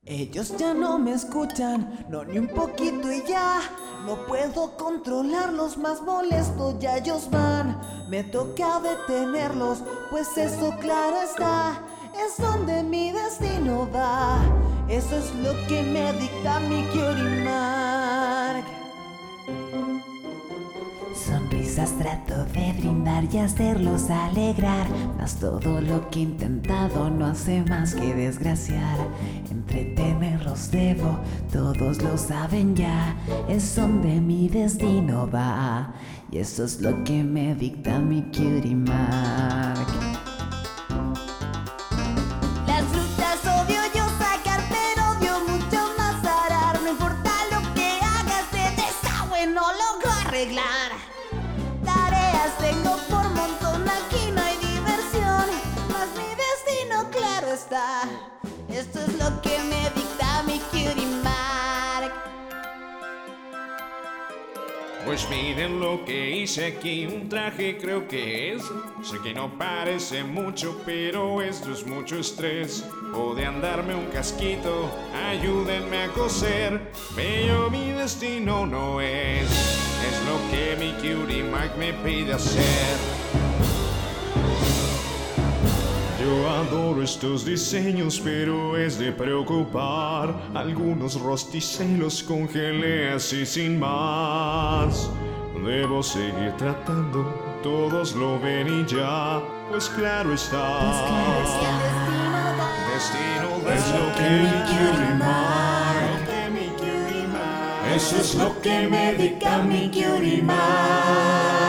Ellos ya no me escuchan, no ni un poquito y ya. No puedo controlarlos, más molesto ya ellos van. Me toca detenerlos, pues eso claro está, es donde mi destino va. Eso es lo que me dicta mi Cutie Mark. Sonrisas trato de brindar y hacerlos alegrar, mas todo lo que he intentado no hace más que desgraciar. Entretenerlos debo, todos lo saben ya, es donde mi destino va. Y eso es lo que me dicta mi Cutie Mark. Las frutas odio yo sacar, pero odio mucho más arar. No importa lo que hagas, de desagüe no logro arreglar. Tareas tengo por montón, aquí no hay diversión, mas mi destino claro está. Esto es lo que me dicta mi Cutie Mark. Pues miren lo que hice aquí, un traje creo que es. Sé que no parece mucho, pero esto es mucho estrés. O de andarme un casquito, ayúdenme a coser. Bello mi destino no es lo que mi Cutie Mark me pide hacer. Yo adoro estos diseños, pero es de preocupar. Algunos rosticé y los congelé así sin más. Debo seguir tratando, todos lo ven y ya, pues claro está. Destino da. Es lo que mi Cutie Mark. Eso es lo que me dicta mi Cutie Mark.